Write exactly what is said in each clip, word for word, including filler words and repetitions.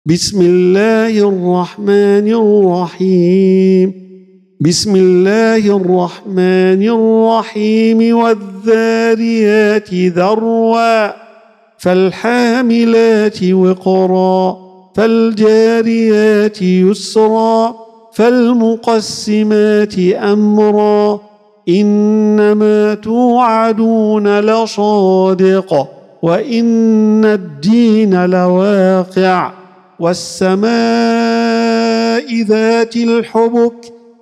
بسم الله الرحمن الرحيم بسم الله الرحمن الرحيم والذاريات ذروا فالحاملات وقرا فالجاريات يسرا فالمقسمات أمرا إنما توعدون لصادق وإن الدين لواقع والسماء ذات الحبك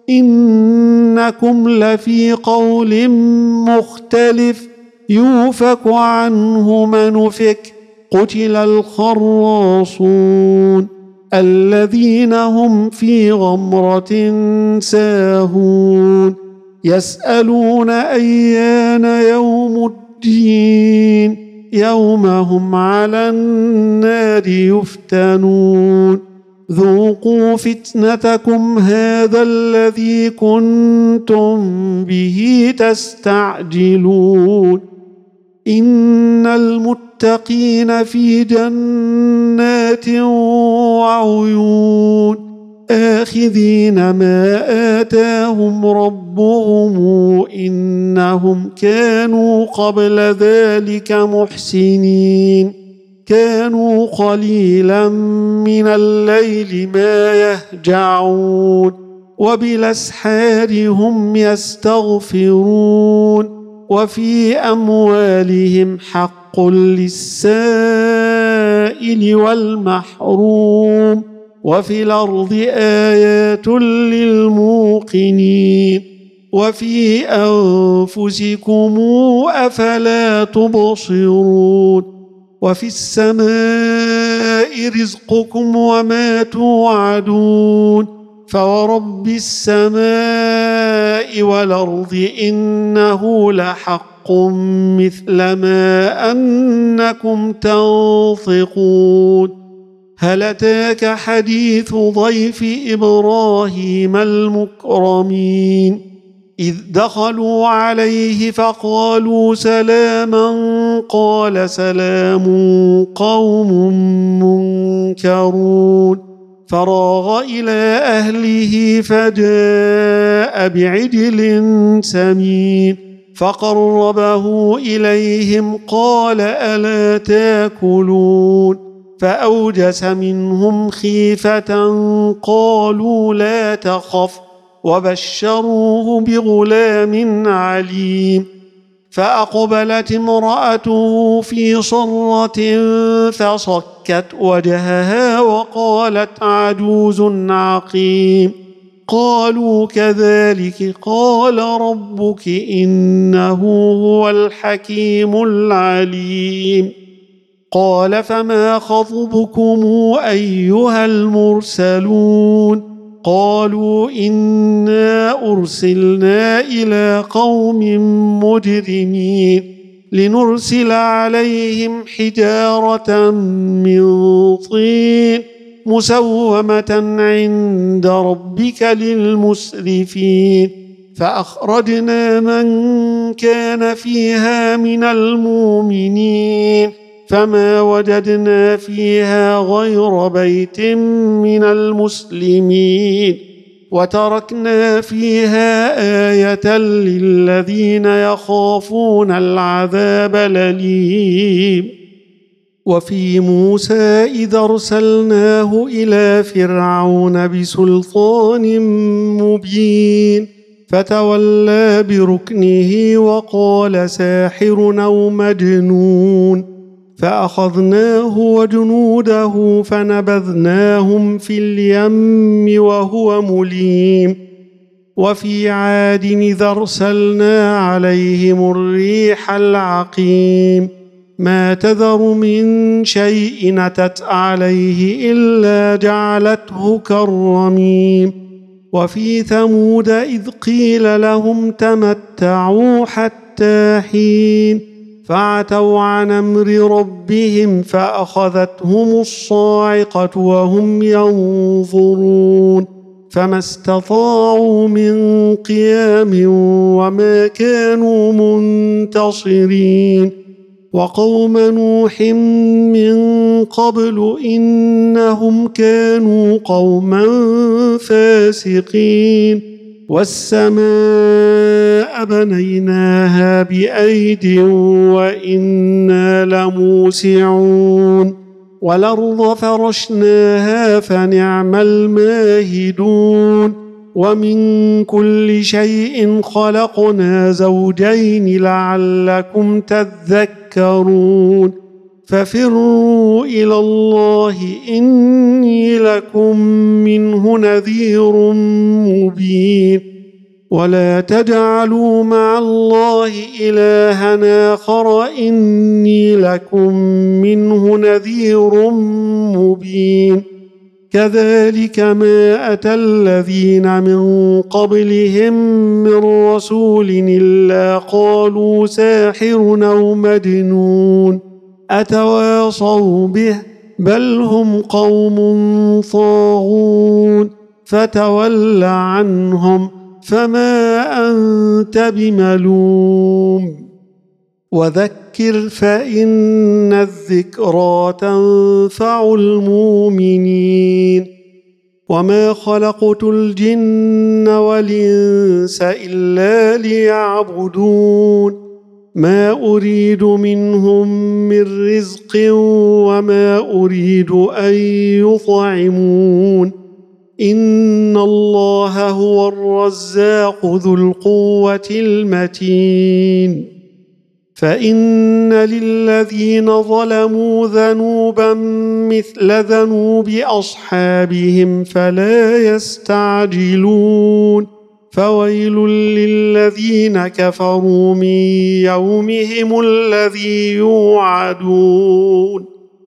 إنكم لفي قول مختلف يوفك عنه من أفك قتل الخراصون الذين هم في غمرة ساهون يسألون أيان يوم الدين يوم هم على النار يفتنون ذوقوا فتنتكم هذا الذي كنتم به تستعجلون إن المتقين في جنات وعيون آخذين ما آتاهم ربهم إنهم كانوا قبل ذلك محسنين كانوا قليلا من الليل ما يهجعون وبالأسحار هم يستغفرون وفي أموالهم حق للسائل والمحروم وفي الأرض آيات للموقنين وفي أنفسكم أفلا تبصرون وفي السماء رزقكم وما توعدون فورب السماء والأرض إنه لحق مثل ما أنكم تنطقون هل أتاك حديث ضيف إبراهيم المكرمين إذ دخلوا عليه فقالوا سلاما قال سلام قوم منكرون فراغ إلى أهله فجاء بعجل سمين فقربه إليهم قال ألا تاكلون فأوجس منهم خيفة قالوا لا تخف وبشروه بغلام عليم فأقبلت امرأته في صرة فصكت وجهها وقالت عجوز عقيم قالوا كذلك قال ربك إنه هو الحكيم العليم قال فما خطبكم أيها المرسلون قالوا إنا أرسلنا إلى قوم مجرمين لنرسل عليهم حجارة من طين مسومة عند ربك للمسرفين فأخرجنا من كان فيها من المؤمنين فما وجدنا فيها غير بيت من المسلمين وتركنا فيها آية للذين يخافون العذاب الأليم وفي موسى إذا أرسلناه إلى فرعون بسلطان مبين فتولى بركنه وقال ساحر أو مجنون فأخذناه وجنوده فنبذناهم في اليم وهو مليم وفي عاد إذا أرسلنا عليهم الريح العقيم ما تذر من شيء أتت عليه إلا جعلته كالرميم وفي ثمود إذ قيل لهم تمتعوا حتى حين فعتوا عن أمر ربهم فأخذتهم الصاعقة وهم ينظرون فما استطاعوا من قيام وما كانوا منتصرين وقوم نوح من قبل إنهم كانوا قوما فاسقين والسماء بنيناها بأيد وإنا لموسعون والأرض فرشناها فنعم الماهدون ومن كل شيء خلقنا زوجين لعلكم تذكرون ففروا إلى الله إني لكم منه نذير مبين ولا تجعلوا مع الله إلها آخر إني لكم منه نذير مبين كذلك ما أتى الذين من قبلهم من رسول إلا قالوا ساحر أو مجنون أتواصوا به بل هم قوم طاغون فتول عنهم فما أنت بملوم وذكر فإن الذكرى تنفع المؤمنين وما خلقت الجن والإنس إلا ليعبدون ما أريد منهم من رزق وما أريد أن يطعمون إن الله هو الرزاق ذو القوة المتين فإن للذين ظلموا ذنوبا مثل ذنوب أصحابهم فلا يستعجلون فويل للذين كفروا من يومهم الذي يوعدون